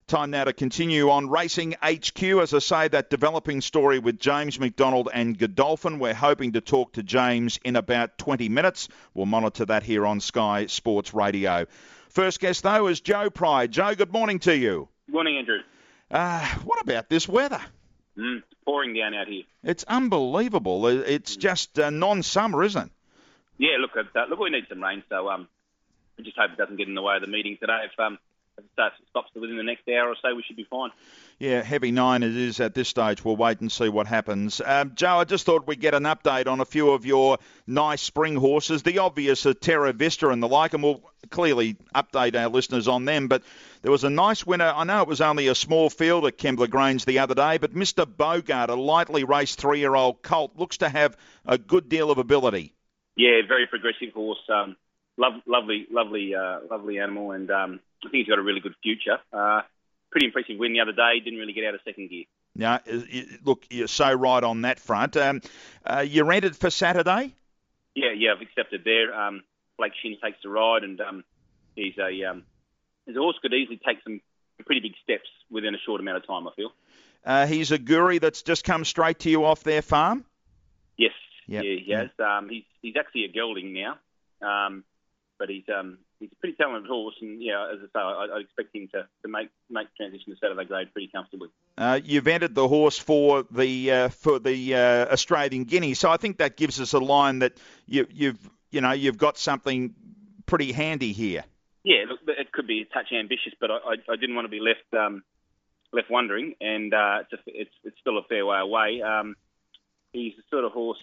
Time now to continue on Racing HQ. As I say, that developing story with James McDonald and Godolphin. We're hoping to talk to James in about 20 minutes. We'll monitor that here on Sky Sports Radio. First guest, though, is Joe Pride. Joe, good morning to you. Good morning, Andrew. What about this weather? It's pouring down out here. It's unbelievable. It's just non-summer, isn't it? Yeah, look, we need some rain, so we just hope it doesn't get in the way of the meeting today. If it stops within the next hour or so, we should be fine. Yeah, heavy 9 it is at this stage. We'll wait and see what happens. Joe, I just thought we'd get an update on a few of your nice spring horses. The obvious are Terra Vista and the like, and we'll clearly update our listeners on them. But there was a nice winner. I know it was only a small field at Kembla Grange the other day, but Mr. Bogart, a lightly raced 3-year-old colt, looks to have a good deal of ability. Yeah, very progressive horse. Lovely animal, and I think he's got a really good future. Pretty impressive win the other day. Didn't really get out of second gear. Now, look, you're so right on that front. You're entered for Saturday? Yeah, I've accepted there. Blake Shin takes the ride, and he's a horse could easily take some pretty big steps within a short amount of time, I feel. He's a Guri that's just come straight to you off their farm? Yes, yep. Yeah, he has. He's actually a gelding now, but he's a pretty talented horse, and yeah, as I say, I expect him to make transition to Saturday grade pretty comfortably. You've entered the horse for the Australian Guinea, so I think that gives us a line that you've got something pretty handy here. Yeah, look, it could be a touch ambitious, but I didn't want to be left wondering, and it's still a fair way away. He's the sort of horse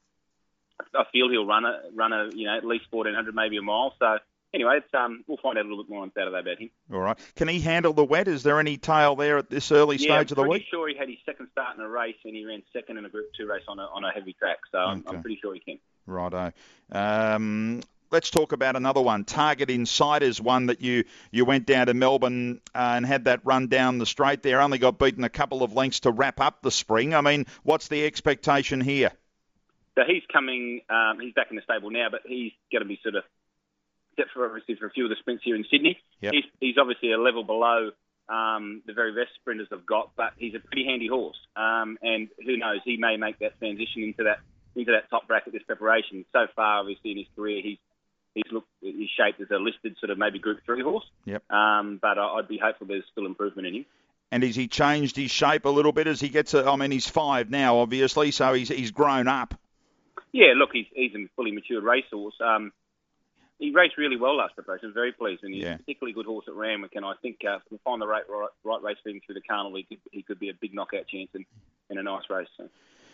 I feel he'll run at least 1,400, maybe a mile. So anyway, we'll find out a little bit more on Saturday about him. All right. Can he handle the wet? Is there any tail there at this early stage of the week? I'm pretty sure he had his second start in a race, and he ran second in a Group 2 race on a heavy track. So okay. I'm pretty sure he can. Righto. Let's talk about another one. Target Insiders, one that you went down to Melbourne and had that run down the straight there. Only got beaten a couple of lengths to wrap up the spring. I mean, what's the expectation here? So he's coming, he's back in the stable now, but he's going to be sort of set for a few of the sprints here in Sydney. Yep. He's obviously a level below the very best sprinters have got, but he's a pretty handy horse. And who knows, he may make that transition into that top bracket this preparation. So far, obviously, in his career, he's shaped as a listed sort of maybe Group 3 horse. Yep. But I'd be hopeful there's still improvement in him. And has he changed his shape a little bit as he gets he's 5 now, obviously, so he's grown up. Yeah, look, he's a fully matured racehorse. He raced really well last preparation. I was very pleased, and he's a particularly good horse at Randwick. And I think if we find the right race for him through the carnival, he could be a big knockout chance in a nice race. So.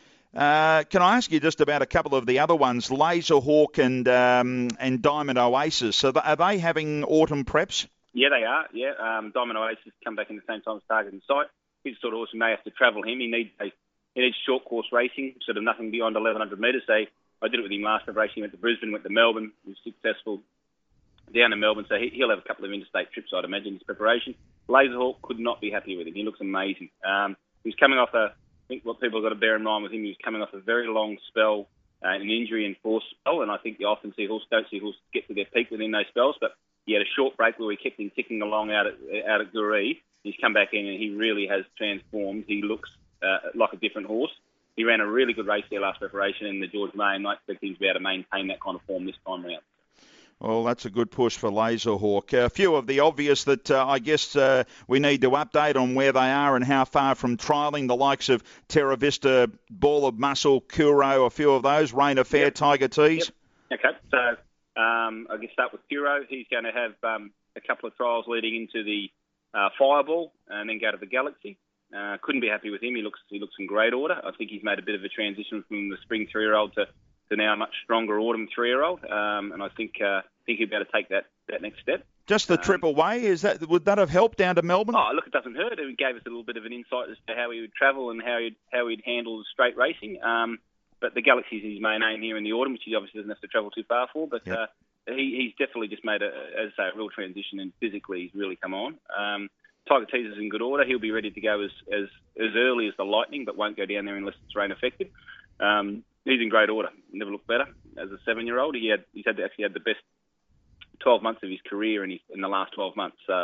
Can I ask you just about a couple of the other ones, Laser Hawk and Diamond Oasis? So are they having autumn preps? Yeah, they are. Yeah, Diamond Oasis come back in the same time as Target and Sight. He's the sort of horse who may have to travel him. He needs short course racing, sort of nothing beyond 1,100 metres. So I did it with him last preparation. He went to Brisbane, went to Melbourne, he was successful down in Melbourne. So he'll have a couple of interstate trips, I'd imagine, his preparation. Laserhawk could not be happier with him. He looks amazing. He's coming off I think what people have got to bear in mind with him, he was coming off a very long spell, an injury and force spell, and I think you often don't see horses get to their peak within those spells, but he had a short break where we kept him ticking along out at Guri. He's come back in and he really has transformed. He looks like a different horse. He ran a really good race there last preparation in the George May, and I expect him to be able to maintain that kind of form this time around. Well, that's a good push for Laserhawk. A few of the obvious that I guess we need to update on where they are and how far from trialling, the likes of Terra Vista, Ball of Muscle, Kuro, a few of those, Rain of Fair, Tiger Tease. Yep. Okay, so I guess start with Kuro. He's going to have a couple of trials leading into the Fireball and then go to the Galaxy. Couldn't be happy with him. He looks in great order. I think he's made a bit of a transition from the spring 3-year-old to now a much stronger autumn 3-year-old, and I think he'll be able to take that next step. Just the trip away, would that have helped down to Melbourne? Oh, look, it doesn't hurt. It gave us a little bit of an insight as to how he would travel and how he'd handle the straight racing. But the Galaxy's his main aim here in the autumn, which he obviously doesn't have to travel too far for. But yep. He's definitely just made a real transition, and physically he's really come on. Tiger Tease is in good order. He'll be ready to go as early as the Lightning, but won't go down there unless it's rain affected. He's in great order. Never looked better as a 7-year-old. He's actually had the best 12 months of his career in the last 12 months. So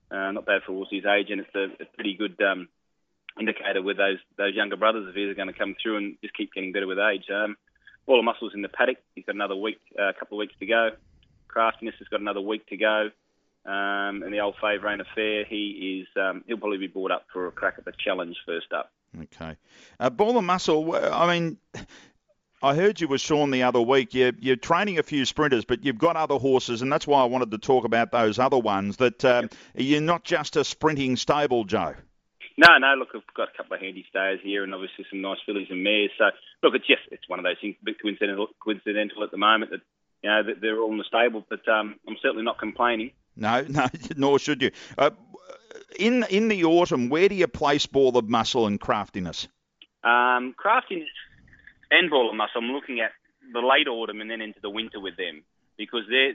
Not bad for his age, and it's a pretty good indicator with those younger brothers of his are going to come through and just keep getting better with age. All the muscles in the paddock. He's got another week, a couple of weeks to go. Craftiness has got another week to go. And the old Favourite Affair, he'll probably be brought up for a crack at the challenge first up. Okay. Ball and Muscle, I mean, I heard you with Sean the other week. You're training a few sprinters, but you've got other horses, and that's why I wanted to talk about those other ones, that you're not just a sprinting stable, Joe. No, look, I've got a couple of handy stayers here and obviously some nice fillies and mares. So, look, it's one of those things, a bit coincidental at the moment that, that they're all in the stable, but I'm certainly not complaining. No, nor should you. In the autumn, where do you place Ball of Muscle and Craftiness? Craftiness and Ball of Muscle, I'm looking at the late autumn and then into the winter with them, because they're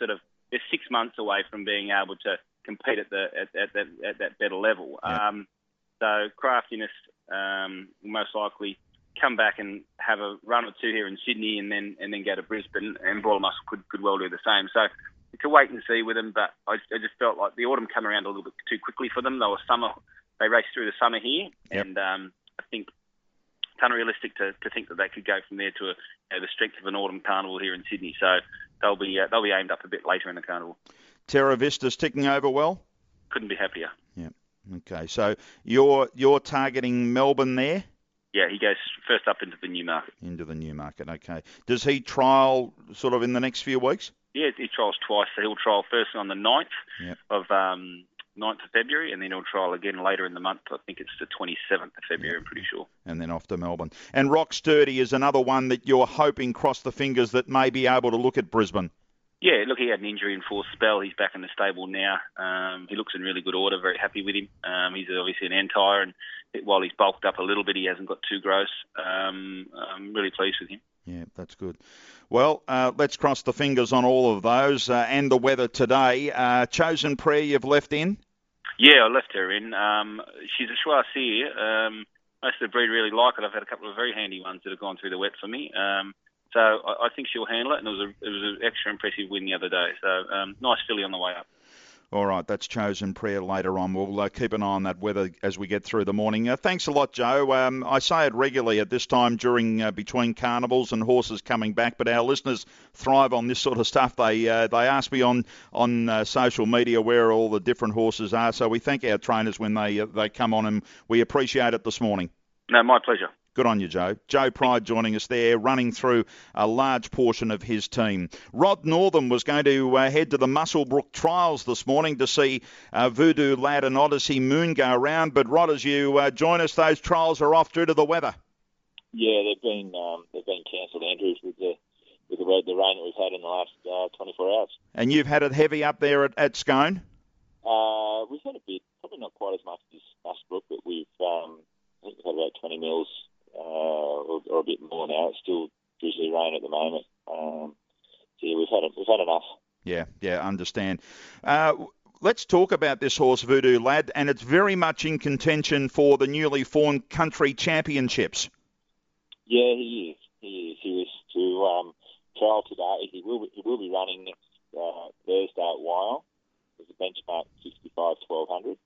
6 months away from being able to compete at that better level. Yep. So Craftiness will most likely come back and have a run or two here in Sydney and then go to Brisbane, and Ball of Muscle could well do the same. So it's a wait and see with them, but I just felt like the autumn came around a little bit too quickly for them. They raced through the summer here, yep. And I think it's unrealistic to think that they could go from there to the strength of an autumn carnival here in Sydney. So they'll be aimed up a bit later in the carnival. Terra Vista's ticking over well? Couldn't be happier. Yeah. Okay, so you're targeting Melbourne there? Yeah, he goes first up into the Newmarket. Into the Newmarket, okay. Does he trial sort of in the next few weeks? Yeah, he trials twice. So he'll trial first on the 9th yep. of 9th of February, and then he'll trial again later in the month. I think it's the 27th of February, yep. I'm pretty sure. And then off to Melbourne. And Rock Sturdy is another one that you're hoping, cross the fingers, that may be able to look at Brisbane. Yeah, look, he had an injury in fourth spell. He's back in the stable now. He looks in really good order, very happy with him. He's obviously an Antire, and while he's bulked up a little bit, he hasn't got too gross. I'm really pleased with him. Yeah, that's good. Well, let's cross the fingers on all of those and the weather today. Chosen Prayer you've left in? Yeah, I left her in. She's a Choisir. Most of the breed really like it. I've had a couple of very handy ones that have gone through the wet for me. So I think she'll handle it, and it was an extra impressive win the other day. So nice filly on the way up. All right, that's Chosen Prayer later on. We'll keep an eye on that weather as we get through the morning. Thanks a lot, Joe. I say it regularly at this time during between carnivals and horses coming back, but our listeners thrive on this sort of stuff. They ask me on social media where all the different horses are, so we thank our trainers when they come on, and we appreciate it this morning. No, my pleasure. Good on you, Joe. Joe Pride joining us there, running through a large portion of his team. Rod Northam was going to head to the Muswellbrook Trials this morning to see Voodoo Lad and Odyssey Moon go around. But Rod, as you join us, those trials are off due to the weather. Yeah, they've been cancelled, Andrews, with the rain that we've had in the last 24 hours. And you've had it heavy up there at Scone? We've had a bit, probably not quite as much as Muswellbrook, but I think we've had about 20 mils. Or a bit more now. It's still drizzly rain at the moment. Yeah, we've had enough. Yeah, understand. Let's talk about this horse, Voodoo Lad, and it's very much in contention for the newly formed country championships. Yeah, he is. He was to trial today. He will be running next Thursday at Wyong. There's a benchmark 65-1200.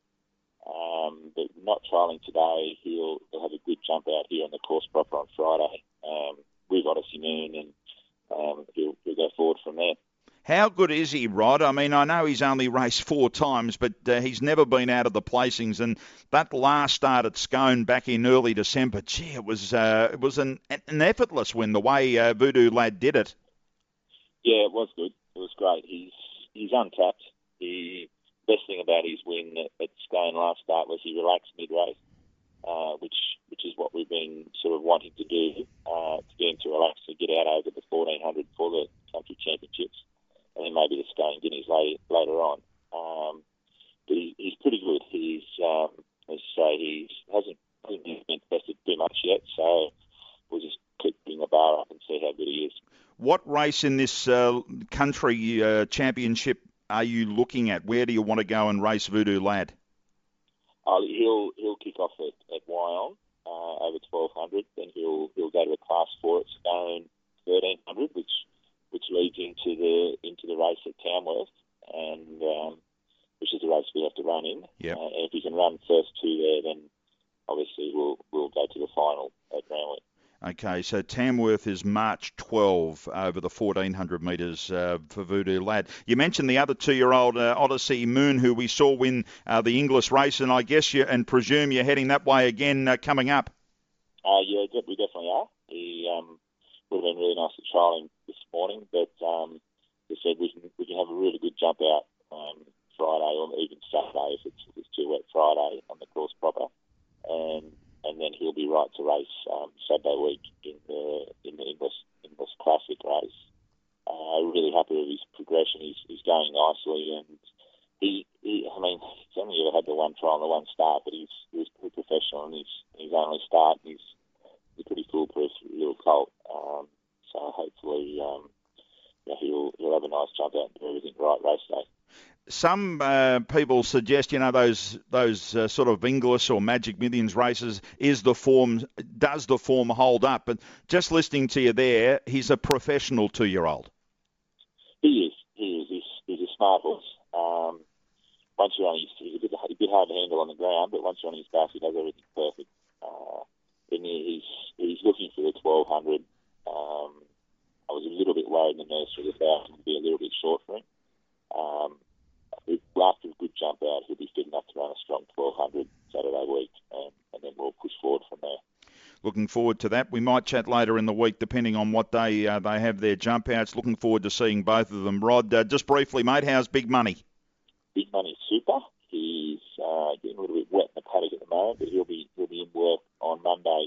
But not trialling today. He'll have a good jump out here on the course proper on Friday with Odyssey Moon, and he'll go forward from there. How good is he, Rod? I mean, I know he's only raced 4 times, but he's never been out of the placings. And that last start at Scone back in early December, gee, it was an effortless win the way Voodoo Lad did it. Yeah, it was good. It was great. He's untapped. The best thing about his win at Scone last start was he relaxed mid-race, which is what we've been sort of wanting to do, to get him to relax, to get out over the 1400 for the country championships, and then maybe the Scone Guineas later on. But he's pretty good. He's, as I say, he hasn't been tested too much yet, so we'll just keep putting the bar up and see how good he is. What race in this country championship are you looking at? Where do you want to go and race Voodoo Lad? He'll kick off at Wyong over 1200. Then he'll go to a Class 4 at Scone 1300, which leads into the race at Tamworth, and which is the race we have to run in. Yep. And if he can run first two there, then obviously we'll go to the final at Randwick. Okay, so Tamworth is March 12 over the 1,400 metres for Voodoo Lad. You mentioned the other 2-year-old Odyssey Moon, who we saw win the Inglis race, and I guess and presume you're heading that way again coming up. Yeah, we definitely are. He would have been really nice to trial him this morning, but they said we can have a really good jump out Friday or even Saturday if it's too wet Friday on the course proper, and then he'll be right to race Saturday week in the Inglis Classic race. Really happy with his progression. He's going nicely, and he's only ever had the one trial and the one start, but he's pretty professional in his only start. He's a pretty foolproof little colt. So hopefully, he'll have a nice jump out and do everything right race day. Some people suggest, those sort of Inglis or Magic Millions races, does the form hold up? But just listening to you there, he's a professional 2-year-old. He is. He's a smart horse. Once you're on he's a bit hard to handle on the ground, but once you're on his back, he does everything perfect. And he's looking for the 1,200. I was a little bit worried in the nursery that 1,000 would be a little bit short for him. After a good jump out, he'll be fit enough to run a strong 1,200 Saturday week, and then we'll push forward from there. Looking forward to that. We might chat later in the week, depending on what day they have their jump outs. Looking forward to seeing both of them. Rod, just briefly, mate, how's Big Money? Big Money's super. He's getting a little bit wet in the paddock at the moment, but he'll be in work on Monday.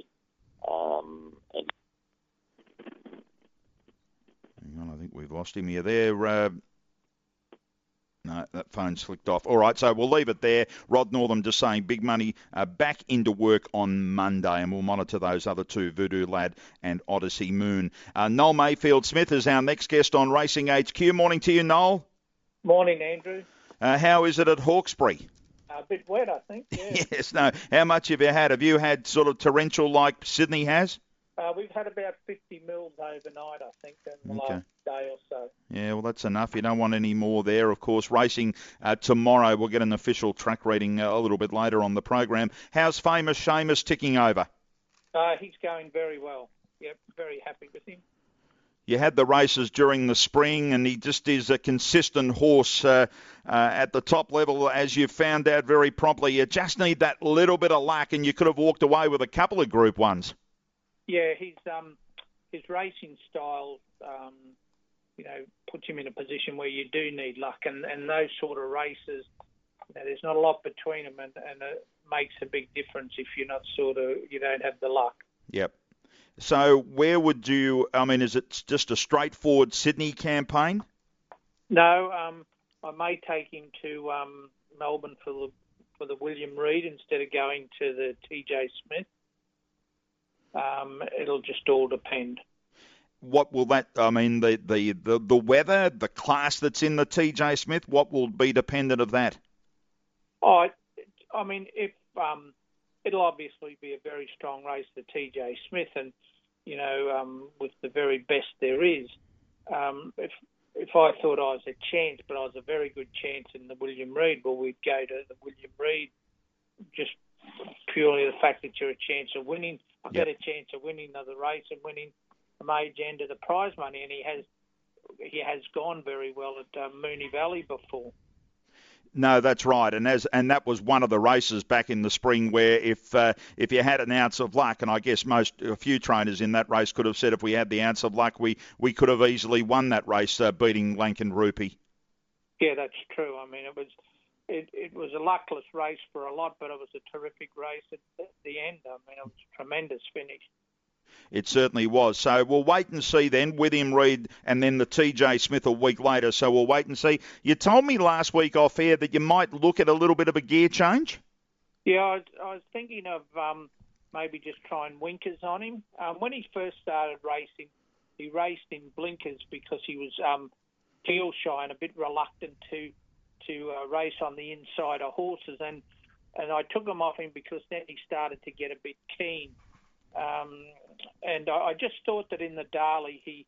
Hang on, I think we've lost him here. There. No, that phone's flicked off. All right, so we'll leave it there. Rod Northam just saying Big Money back into work on Monday, and we'll monitor those other two, Voodoo Lad and Odyssey Moon. Noel Mayfield-Smith is our next guest on Racing HQ. Morning to you, Noel. Morning, Andrew. How is it at Hawkesbury? A bit wet, I think, yeah. Yes, no. How much have you had? Have you had sort of torrential like Sydney has? We've had about 50 mils overnight, I think, in the last day or so. Yeah, well, that's enough. You don't want any more there, of course. Racing tomorrow. We'll get an official track reading a little bit later on the program. How's Famous Seamus ticking over? He's going very well. Yep, very happy with him. You had the races during the spring, and he just is a consistent horse at the top level, as you found out very promptly. You just need that little bit of luck, and you could have walked away with a couple of Group 1s. Yeah, his racing style, puts him in a position where you do need luck, and those sort of races, there's not a lot between them, and it makes a big difference if you don't have the luck. Yep. So where would you? Is it just a straightforward Sydney campaign? No, I may take him to Melbourne for the William Reid instead of going to the TJ Smith. It'll just all depend. What will that? The weather, the class that's in the TJ Smith. What will be dependent of that? It'll obviously be a very strong race, the TJ Smith, and with the very best there is. If I thought I was a chance, but I was a very good chance in the William Reid, well, we'd go to the William Reid just purely the fact that you're a chance of winning. I've got a chance of winning the race and winning the major end of the prize money, and he has gone very well at Moonee Valley before. No, that's right, and that was one of the races back in the spring where if you had an ounce of luck, and I guess a few trainers in that race could have said if we had the ounce of luck, we could have easily won that race, beating Lankan Rupee. Yeah, that's true. It was a luckless race for a lot, but it was a terrific race at the end. It was a tremendous finish. It certainly was. So we'll wait and see then, William Reid and then the TJ Smith a week later. So we'll wait and see. You told me last week off air that you might look at a little bit of a gear change? Yeah, I was thinking of maybe just trying winkers on him. When he first started racing, he raced in blinkers because he was heel shy and a bit reluctant to race on the inside of horses. And I took him off him because then he started to get a bit keen. And I just thought that in the Darley he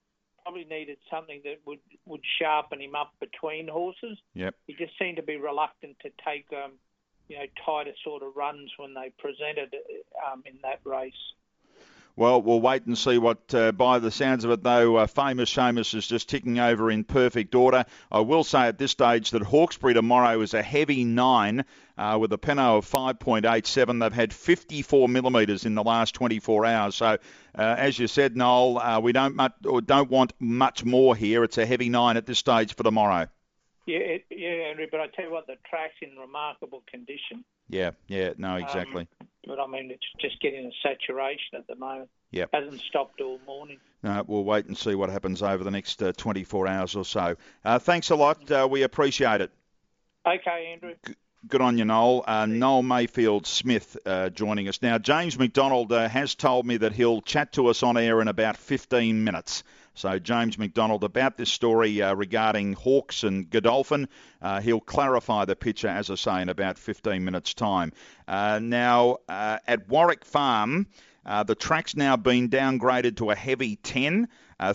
probably needed something that would sharpen him up between horses. Yep. He just seemed to be reluctant to take, tighter sort of runs when they presented in that race. Well, we'll wait and see what, by the sounds of it, though, Famous Seamus is just ticking over in perfect order. I will say at this stage that Hawkesbury tomorrow is a heavy 9 with a Pinot of 5.87. They've had 54 millimetres in the last 24 hours. So, as you said, Noel, we don't want much more here. It's a heavy 9 at this stage for tomorrow. Yeah, Andrew, but I tell you what, the track's in remarkable condition. Yeah, no, exactly. But, I mean, it's just getting a saturation at the moment. Yep. Hasn't stopped all morning. We'll wait and see what happens over the next 24 hours or so. Thanks a lot. We appreciate it. Okay, Andrew. Good on you, Noel. Noel Mayfield-Smith joining us. Now, James McDonald has told me that he'll chat to us on air in about 15 minutes. So, James McDonald, about this story regarding Hawkes and Godolphin, he'll clarify the picture, as I say, in about 15 minutes' time. Now, at Warwick Farm, the track's now been downgraded to a heavy 10,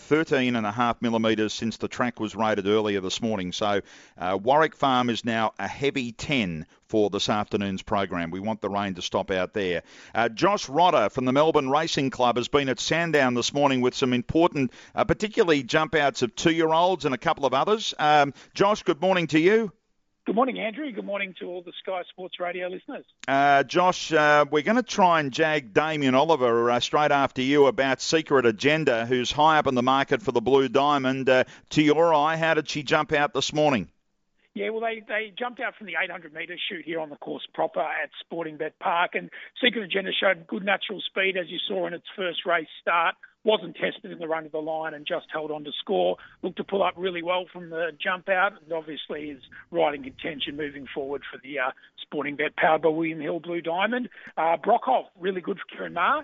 13.5 millimetres since the track was rated earlier this morning. So Warwick Farm is now a heavy 10 for this afternoon's program. We want the rain to stop out there. Josh Rodder from the Melbourne Racing Club has been at Sandown this morning with some important, particularly jump outs of 2-year-olds and a couple of others. Josh, good morning to you. Good morning, Andrew. Good morning to all the Sky Sports Radio listeners. Josh, we're going to try and jag Damien Oliver straight after you about Secret Agenda, who's high up in the market for the Blue Diamond. To your eye, how did she jump out this morning? Yeah, well, they jumped out from the 800-metre chute here on the course proper at Sportingbet Park, and Secret Agenda showed good natural speed, as you saw in its first race start. Wasn't tested in the run of the line and just held on to score. Looked to pull up really well from the jump out, and obviously is right in contention moving forward for the Sportingbet powered by William Hill Blue Diamond. Brockhoff, really good for Kieran Maher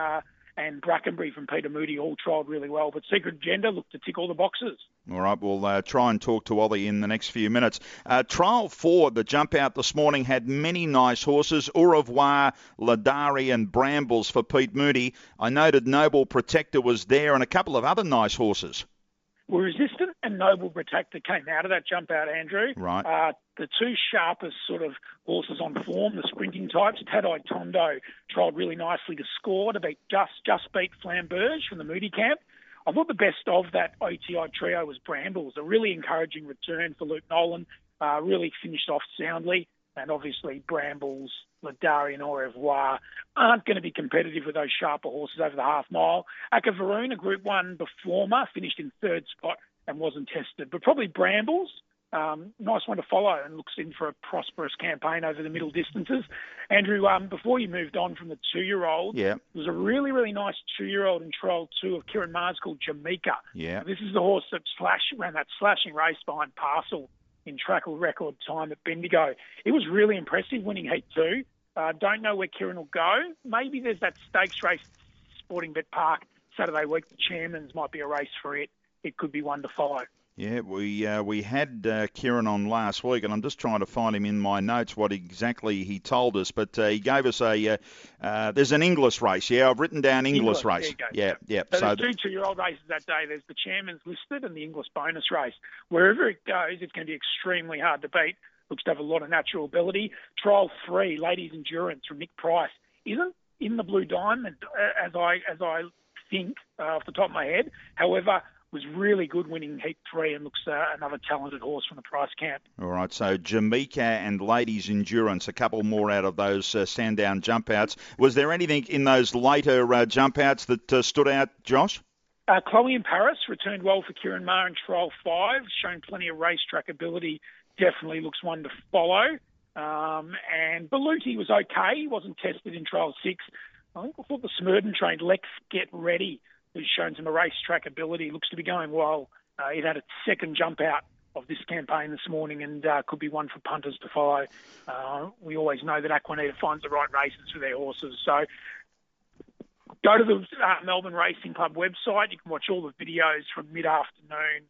and Brackenbury from Peter Moody all trialled really well, but Secret Agenda looked to tick all the boxes. All right, we'll try and talk to Ollie in the next few minutes. Trial 4, the jump out this morning, had many nice horses, Au Revoir, Ladari and Brambles for Pete Moody. I noted Noble Protector was there and a couple of other nice horses. Well, Resistant and Noble Protector came out of that jump out, Andrew. Right. The two sharpest sort of horses on form, the sprinting types, Tadai Tondo trialled really nicely to score to beat just beat Flamberge from the Moody camp. I thought the best of that OTI trio was Brambles, a really encouraging return for Luke Nolan, really finished off soundly. And obviously Brambles, Ladari and Au Revoir aren't going to be competitive with those sharper horses over the half mile. Akavaroon, a Group 1 performer, finished in third spot and wasn't tested. But probably Brambles, nice one to follow and looks in for a prosperous campaign over the middle distances. Andrew, before you moved on from the 2-year-old, yeah, there was a really, really nice 2-year-old in trial 2 of Kieran Maher's called Jamaica. Yeah. This is the horse that ran that slashing race behind Parcel in track record time at Bendigo. It was really impressive winning Heat 2. Don't know where Kieran will go. Maybe there's that stakes race at Sportingbet Park Saturday week. The Chairman's might be a race for it. It could be one to follow. Yeah, we had Kieran on last week, and I'm just trying to find him in my notes what exactly he told us. But he gave us there's an Inglis race. Yeah, I've written down Inglis race. Yeah. So there's two 2-year-old races that day. There's the Chairman's listed and the Inglis bonus race. Wherever it goes, it's going to be extremely hard to beat. Looks to have a lot of natural ability. Trial 3, Ladies Endurance from Nick Price, isn't in the Blue Diamond as I think off the top of my head. However, was really good winning Heat 3 and looks another talented horse from the Price camp. All right, so Jamaica and Ladies Endurance, a couple more out of those Sandown jump outs. Was there anything in those later jump outs that stood out, Josh? Chloe in Paris returned well for Kieran Maher in Trial 5, shown plenty of racetrack ability, definitely looks one to follow. And Beluti was okay, he wasn't tested in Trial 6. I thought the Smurden trained Lex Get Ready, who's shown some racetrack ability, looks to be going well. It had its second jump out of this campaign this morning and could be one for punters to follow. We always know that Aquanita finds the right races for their horses. So go to the Melbourne Racing Club website. You can watch all the videos from mid-afternoon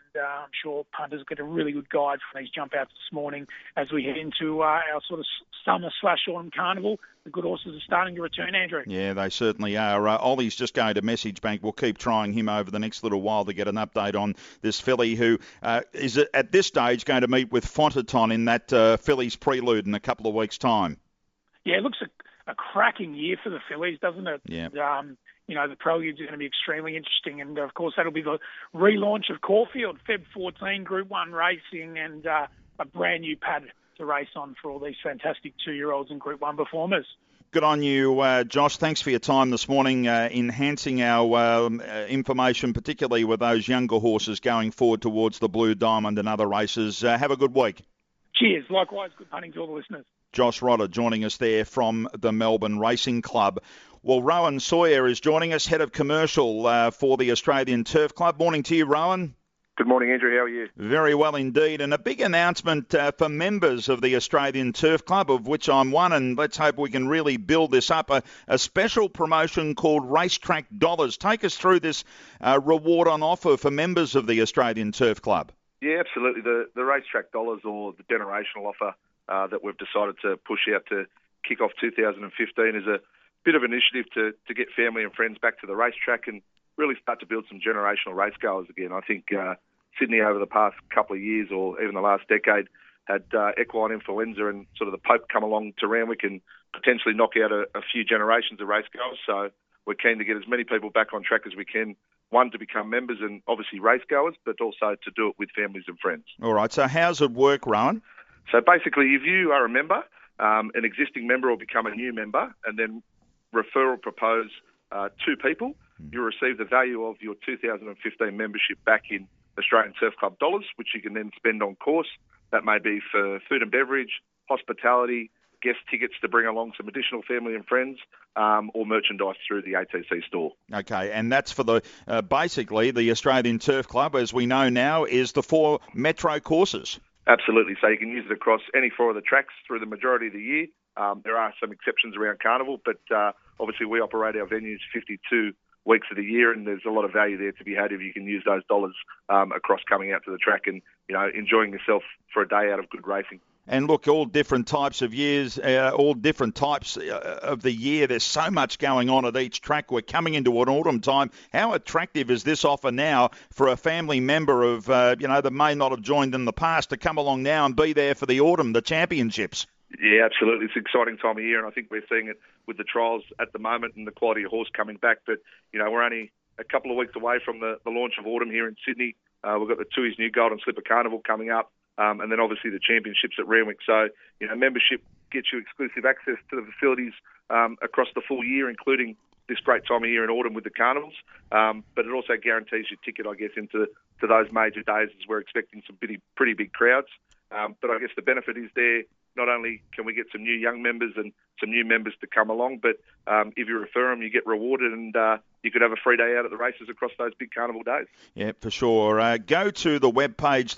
I'm sure punters get a really good guide from these jump outs this morning as we head into our sort of summer/autumn carnival. The good horses are starting to return, Andrew. Yeah, they certainly are. Ollie's just going to Message Bank. We'll keep trying him over the next little while to get an update on this filly who is at this stage going to meet with Fontaton in that fillies prelude in a couple of weeks' time. Yeah, it looks a cracking year for the fillies, doesn't it? Yeah. The prelude's going to be extremely interesting. And, of course, that'll be the relaunch of Caulfield, Feb 14, Group 1 racing, and a brand new pad to race on for all these fantastic 2-year-olds and Group 1 performers. Good on you, Josh. Thanks for your time this morning, enhancing our information, particularly with those younger horses going forward towards the Blue Diamond and other races. Have a good week. Cheers. Likewise, good punting to all the listeners. Josh Rodder joining us there from the Melbourne Racing Club. Well, Rowan Sawyer is joining us, head of commercial for the Australian Turf Club. Morning to you, Rowan. Good morning, Andrew. How are you? Very well indeed. And a big announcement for members of the Australian Turf Club, of which I'm one, and let's hope we can really build this up. A special promotion called Racetrack Dollars. Take us through this reward on offer for members of the Australian Turf Club. Yeah, absolutely. The Racetrack Dollars, or the generational offer that we've decided to push out to kick off 2015, is a bit of an initiative to get family and friends back to the racetrack and really start to build some generational racegoers again. I think Sydney over the past couple of years, or even the last decade, had equine influenza and sort of the Pope come along to Randwick and potentially knock out a few generations of racegoers. So we're keen to get as many people back on track as we can, one, to become members and obviously racegoers, but also to do it with families and friends. All right, so how's it work, Rowan? So basically, if you are a member, an existing member will become a new member, and then refer or propose 2 people, you'll receive the value of your 2015 membership back in Australian Turf Club dollars, which you can then spend on course. That may be for food and beverage, hospitality, guest tickets to bring along some additional family and friends, or merchandise through the ATC store. Okay, and that's for the basically the Australian Turf Club, as we know now, is the 4 metro courses. Absolutely. So you can use it across any 4 of the tracks through the majority of the year. There are some exceptions around Carnival, but obviously we operate our venues 52 weeks of the year, and there's a lot of value there to be had if you can use those dollars across coming out to the track and enjoying yourself for a day out of good racing. And look, all different types of years, all different types of the year. There's so much going on at each track. We're coming into an autumn time. How attractive is this offer now for a family member of, that may not have joined in the past to come along now and be there for the autumn, the championships? Yeah, absolutely. It's an exciting time of year, and I think we're seeing it with the trials at the moment and the quality of horse coming back. But, we're only a couple of weeks away from the launch of autumn here in Sydney. We've got the Tui's New Golden Slipper Carnival coming up, and then obviously the championships at Randwick. So, membership gets you exclusive access to the facilities across the full year, including this great time of year in autumn with the carnivals. But it also guarantees your ticket, I guess, into those major days, as we're expecting some pretty big crowds. But I guess the benefit is there. Not only can we get some new young members and some new members to come along, but if you refer them, you get rewarded, and you could have a free day out at the races across those big carnival days. Yeah, for sure. Go to the webpage,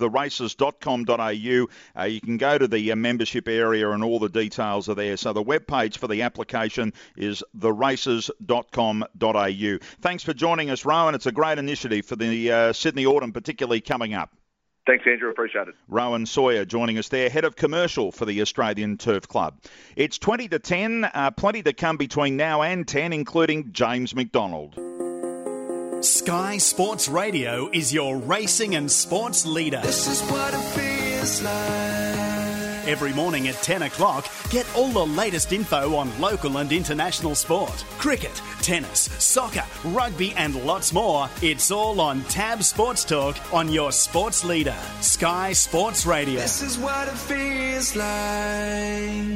theraces.com.au. You can go to the membership area and all the details are there. So the webpage for the application is theraces.com.au. Thanks for joining us, Rowan. It's a great initiative for the Sydney Autumn, particularly coming up. Thanks, Andrew. Appreciate it. Rowan Sawyer joining us there, head of commercial for the Australian Turf Club. It's 20 to 10, plenty to come between now and 10, including James McDonald. Sky Sports Radio is your racing and sports leader. This is what it feels like. Every morning at 10 o'clock, get all the latest info on local and international sport. Cricket, tennis, soccer, rugby and lots more. It's all on Tab Sports Talk on your sports leader, Sky Sports Radio. This is what it feels like.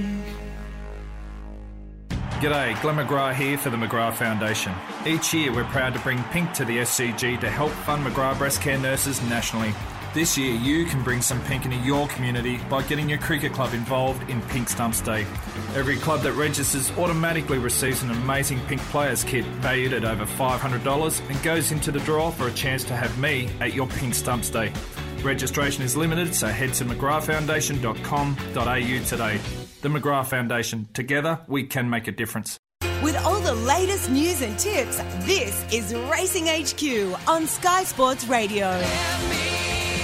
G'day, Glenn McGrath here for the McGrath Foundation. Each year we're proud to bring Pink to the SCG to help fund McGrath breast care nurses nationally. This year you can bring some Pink into your community by getting your cricket club involved in Pink Stumps Day. Every club that registers automatically receives an amazing Pink Players Kit valued at over $500 and goes into the draw for a chance to have me at your Pink Stumps Day. Registration is limited, so head to mcgrathfoundation.com.au today. The McGrath Foundation. Together, we can make a difference. With all the latest news and tips, this is Racing HQ on Sky Sports Radio.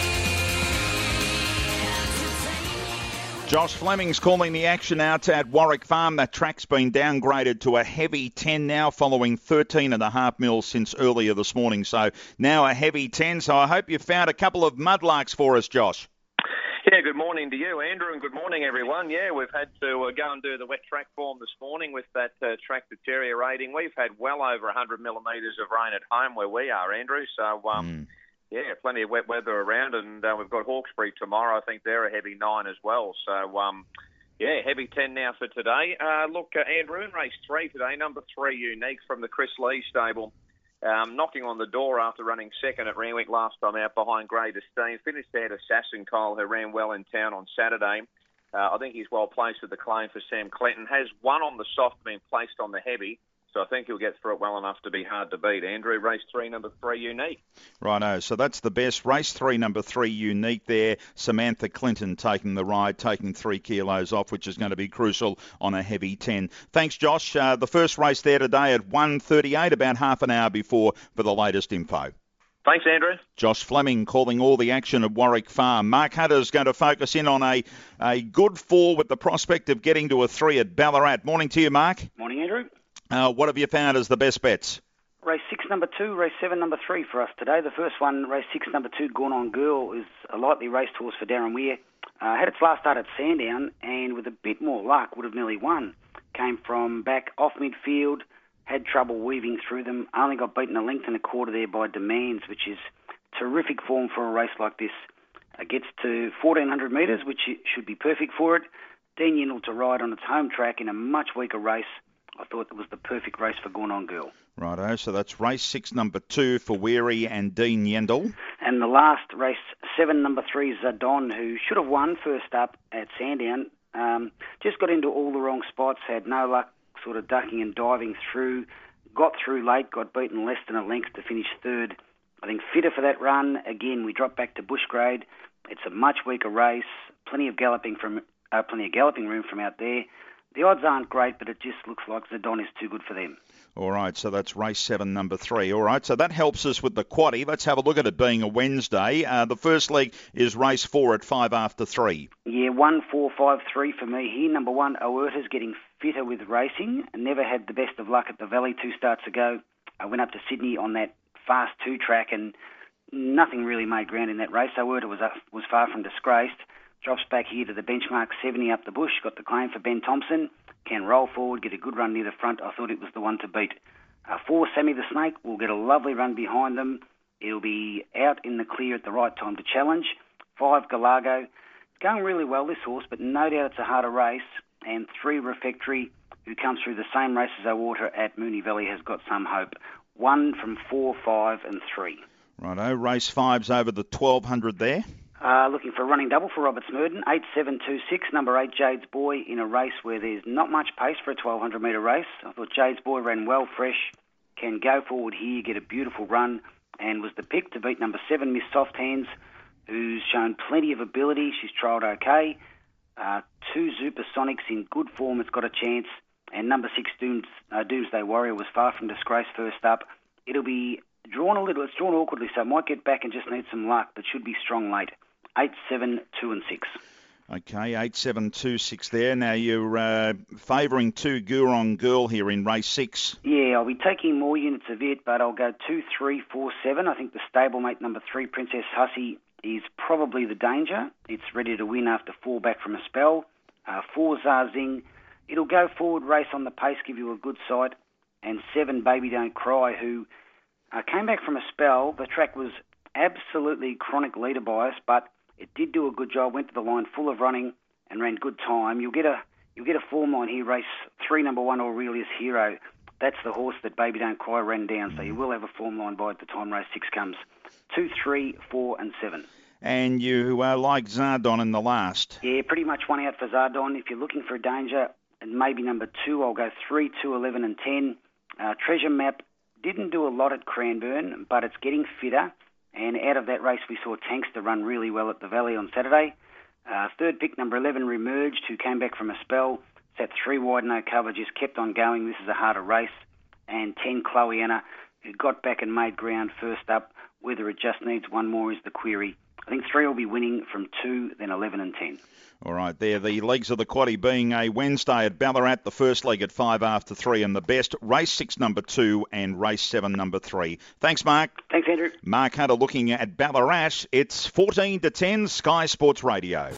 Josh Fleming's calling the action out at Warwick Farm. That track's been downgraded to a heavy 10 now, following 13.5 mils since earlier this morning. So now a heavy 10. So I hope you found a couple of mudlarks for us, Josh. Yeah, good morning to you, Andrew, and good morning, everyone. Yeah, we've had to go and do the wet track form this morning with that track deteriorating. We've had well over 100 millimetres of rain at home where we are, Andrew. So, yeah, plenty of wet weather around, and we've got Hawkesbury tomorrow. I think they're a heavy 9 as well. So, yeah, heavy 10 now for today. Look, Andrew, in race 3 today, number 3, Unique from the Chris Lee stable. Knocking on the door after running second at Randwick last time out behind Great Esteem. Finished ahead of Assassin Cole, who ran well in town on Saturday. I think he's well placed with the claim for Sam Clinton. Has one on the soft, been placed on the heavy. So I think he'll get through it well enough to be hard to beat. Andrew, race 3, number 3, Unique. Righto, so that's the best. Race 3, number 3, Unique there. Samantha Clinton taking the ride, taking 3 kilos off, which is going to be crucial on a heavy 10. Thanks, Josh. The first race there today at 1:38, about half an hour before for the latest info. Thanks, Andrew. Josh Fleming calling all the action at Warwick Farm. Mark Hunter's going to focus in on a good 4 with the prospect of getting to a 3 at Ballarat. Morning to you, Mark. Morning, Andrew. What have you found as the best bets? Race 6, number 2, race 7, number 3 for us today. The first one, race 6, number 2, Gone On Girl, is a lightly raced horse for Darren Weir. Had its last start at Sandown, and with a bit more luck, would have nearly won. Came from back off midfield, had trouble weaving through them, only got beaten a length and a quarter there by Demands, which is terrific form for a race like this. Gets to 1,400 metres, which should be perfect for it. Dean Yindle to ride on its home track in a much weaker race. I thought it was the perfect race for Gone On Girl. Righto, so that's race 6, number 2 for Weary and Dean Yendall. And the last, race 7, number 3, Zadon, who should have won first up at Sandown. Just got into all the wrong spots, had no luck sort of ducking and diving through, got through late, got beaten less than a length to finish third. I think fitter for that run. Again, we dropped back to Bushgrade. It's a much weaker race, plenty of galloping room from out there. The odds aren't great, but it just looks like Zadon is too good for them. All right, so that's race 7, number 3. All right, so that helps us with the quaddie. Let's have a look at it being a Wednesday. The first leg is race 4 at 5 after 3. Yeah, 1, 4, 5, 3 for me here. Number 1, Oerta's getting fitter with racing. Never had the best of luck at the Valley 2 starts ago. I went up to Sydney on that fast 2 track and nothing really made ground in that race. Oerta was far from disgraced. Drops back here to the benchmark 70 up the bush. Got the claim for Ben Thompson. Can roll forward, get a good run near the front. I thought it was the one to beat. 4, Sammy the Snake, will get a lovely run behind them. It'll be out in the clear at the right time to challenge. 5, Galago. It's going really well, this horse, but no doubt it's a harder race. And 3, Refectory, who comes through the same race as Oerta at Moonee Valley, has got some hope. 1 from 4, 5 and 3. Righto, race 5's over the 1,200 there. Looking for a running double for Robert Smurden. 8, 7, 2, 6. Number 8, Jade's Boy, in a race where there's not much pace for a 1,200 metre race. I thought Jade's Boy ran well fresh, can go forward here, get a beautiful run, and was the pick to beat number 7, Miss Soft Hands, who's shown plenty of ability. She's trialled okay. 2, Supersonics in good form. It's got a chance. And number 6, Doomsday Warrior, was far from disgrace first up. It'll be drawn a little. It's drawn awkwardly, so it might get back and just need some luck, but should be strong late. 8, 7, 2 and 6. Okay, 8, 7, 2, 6 there. Now you're favouring 2, Gurong Girl here in race 6. Yeah, I'll be taking more units of it, but I'll go 2, 3, 4, 7. I think the stablemate number 3, Princess Hussey, is probably the danger. It's ready to win after 4 back from a spell. 4, Zarzing. It'll go forward, race on the pace, give you a good sight. And 7, Baby Don't Cry, who came back from a spell. The track was absolutely chronic leader bias, but it did do a good job. Went to the line full of running and ran good time. You'll get a form line here. Race 3, number 1, Aurelius Hero. That's the horse that Baby Don't Cry ran down. So you will have a form line by the time race 6 comes. 2, 3, 4 and 7. And you like Zardon in the last? Yeah, pretty much one out for Zardon. If you're looking for a danger, and maybe number 2, I'll go 3, 2, 11 and 10. Treasure Map didn't do a lot at Cranbourne, but it's getting fitter. And out of that race, we saw Tankster run really well at the Valley on Saturday. Third pick, number 11, Remerged, who came back from a spell. Sat 3 wide, no cover, just kept on going. This is a harder race. And 10, Chloe Anna, who got back and made ground first up. Whether it just needs one more is the query. I think 3 will be winning from 2, then 11 and 10. All right, there, the legs of the quaddie being a Wednesday at Ballarat, the first leg at 5 after 3, and the best, race 6, number 2, and race 7, number 3. Thanks, Mark. Thanks, Andrew. Mark Hunter looking at Ballarat. It's 14 to 10, Sky Sports Radio.